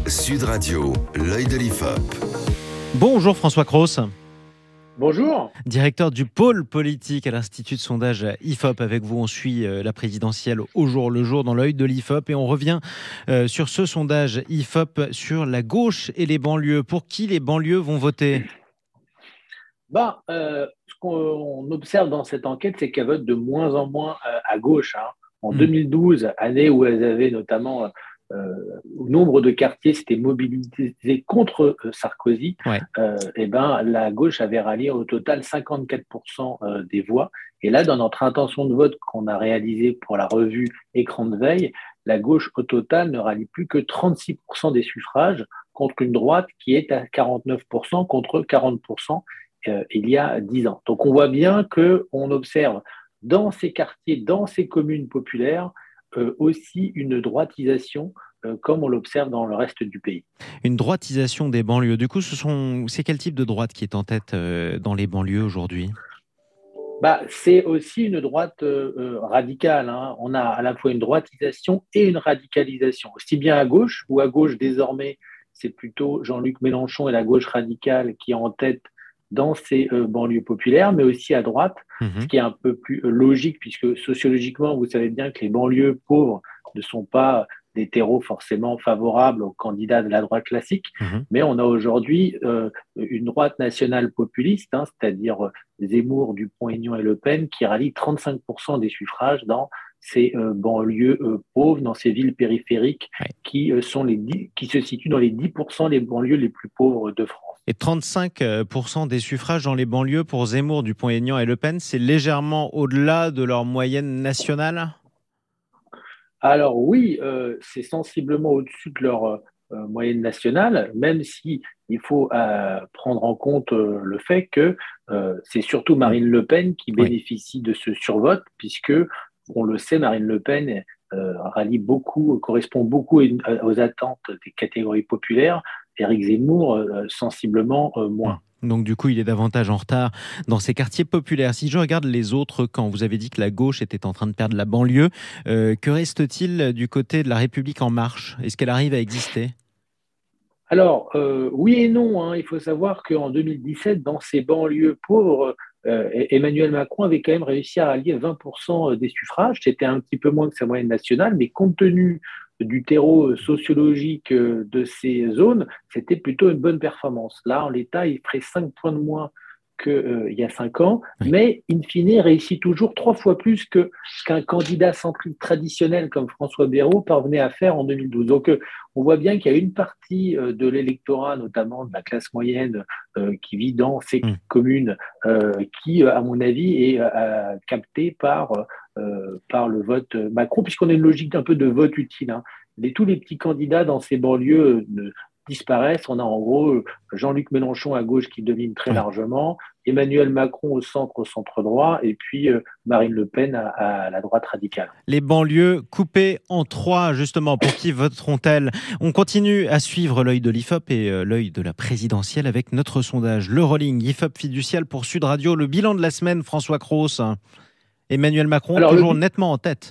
Sud Radio, l'œil de l'IFOP. Bonjour François Cros, Bonjour. directeur du pôle politique à l'Institut de sondage IFOP. Avec vous, on suit la présidentielle au jour le jour dans l'œil de l'IFOP et on revient sur ce sondage IFOP sur la gauche et les banlieues. Pour qui les banlieues vont voter ? Ce qu'on observe dans cette enquête, c'est qu'elles votent de moins en moins à gauche. En 2012, année où elles avaient notamment nombre de quartiers s'étaient mobilisés contre Sarkozy, Ouais. la gauche avait rallié au total 54% des voix. Et là, dans notre intention de vote qu'on a réalisée pour la revue Écran de veille, la gauche au total ne rallie plus que 36% des suffrages contre une droite qui est à 49% contre 40% il y a 10 ans. Donc on voit bien qu'on observe dans ces quartiers, dans ces communes populaires, aussi une droitisation comme on l'observe dans le reste du pays. Une droitisation des banlieues. Du coup, c'est quel type de droite qui est en tête dans les banlieues aujourd'hui ? C'est aussi une droite radicale. On a à la fois une droitisation et une radicalisation. Aussi bien à gauche, où à gauche désormais, c'est plutôt Jean-Luc Mélenchon et la gauche radicale qui est en tête dans ces banlieues populaires, mais aussi à droite, ce qui est un peu plus logique, puisque sociologiquement, vous savez bien que les banlieues pauvres ne sont pas des terreaux forcément favorables aux candidats de la droite classique, mais on a aujourd'hui une droite nationale populiste, c'est-à-dire Zemmour, Dupont-Aignan et Le Pen, qui rallient 35% des suffrages dans ces banlieues pauvres, dans ces villes périphériques qui se situent dans les 10% des banlieues les plus pauvres de France. Et 35% des suffrages dans les banlieues pour Zemmour, Dupont-Aignan et Le Pen, c'est légèrement au-delà de leur moyenne nationale ? Alors oui, c'est sensiblement au-dessus de leur moyenne nationale, même si il faut prendre en compte le fait que c'est surtout Marine Le Pen qui bénéficie de ce survote, puisque, on le sait, Marine Le Pen rallie beaucoup, correspond beaucoup aux attentes des catégories populaires. Éric Zemmour, sensiblement moins. Donc du coup, il est davantage en retard dans ces quartiers populaires. Si je regarde les autres camps, vous avez dit que la gauche était en train de perdre la banlieue. Que reste-t-il du côté de la République en marche ? Est-ce qu'elle arrive à exister ? Alors, oui et non. Il faut savoir qu'en 2017, dans ces banlieues pauvres, Emmanuel Macron avait quand même réussi à rallier 20% des suffrages. C'était un petit peu moins que sa moyenne nationale, mais compte tenu du terreau sociologique de ces zones, c'était plutôt une bonne performance. Là, en l'état, il ferait 5 points de moins qu'il y a 5 ans, mais in fine, réussit toujours 3 fois plus qu'un candidat centriste traditionnel comme François Bayrou parvenait à faire en 2012. Donc, on voit bien qu'il y a une partie de l'électorat, notamment de la classe moyenne, qui vit dans ces communes, qui, à mon avis, est captée par le vote Macron, puisqu'on a une logique un peu de vote utile. Tous les petits candidats dans ces banlieues disparaissent. On a en gros Jean-Luc Mélenchon à gauche qui domine très largement, Emmanuel Macron au centre droit, et puis Marine Le Pen à la droite radicale. Les banlieues coupées en 3, justement, pour qui voteront-elles ? On continue à suivre l'œil de l'IFOP et l'œil de la présidentielle avec notre sondage. Le rolling IFOP fiducial pour Sud Radio. Le bilan de la semaine, François Cros. Emmanuel Macron, toujours nettement en tête.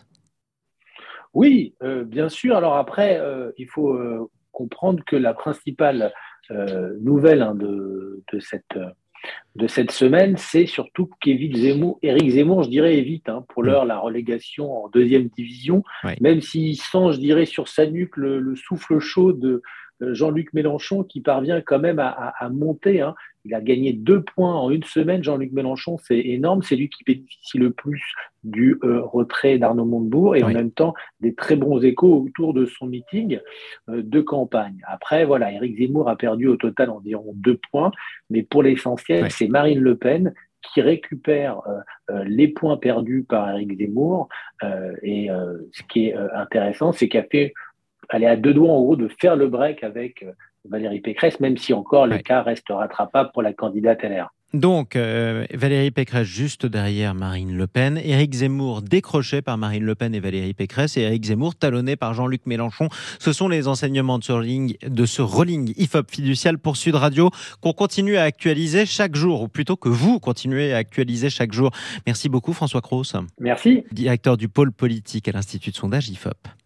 Oui, bien sûr. Alors après, il faut comprendre que la principale nouvelle de cette semaine, c'est surtout qu'Éric Zemmour, je dirais, évite pour l'heure la relégation en deuxième division, même s'il sent, je dirais, sur sa nuque le souffle chaud de Jean-Luc Mélenchon qui parvient quand même à monter. Il a gagné 2 points en une semaine. Jean-Luc Mélenchon, c'est énorme. C'est lui qui bénéficie le plus du retrait d'Arnaud Montebourg et en même temps des très bons échos autour de son meeting de campagne. Après, voilà, Éric Zemmour a perdu au total environ 2 points, mais pour l'essentiel, c'est Marine Le Pen qui récupère les points perdus par Éric Zemmour. Ce qui est intéressant, c'est elle est à 2 doigts en gros de faire le break avec Valérie Pécresse, même si encore l'écart reste rattrapable pour la candidate LR. Donc, Valérie Pécresse juste derrière Marine Le Pen, Éric Zemmour décroché par Marine Le Pen et Valérie Pécresse, et Éric Zemmour talonné par Jean-Luc Mélenchon. Ce sont les enseignements de ce rolling IFOP fiducial pour Sud Radio qu'on continue à actualiser chaque jour, ou plutôt que vous continuez à actualiser chaque jour. Merci beaucoup François Cros. Merci. Directeur du pôle politique à l'Institut de sondage IFOP.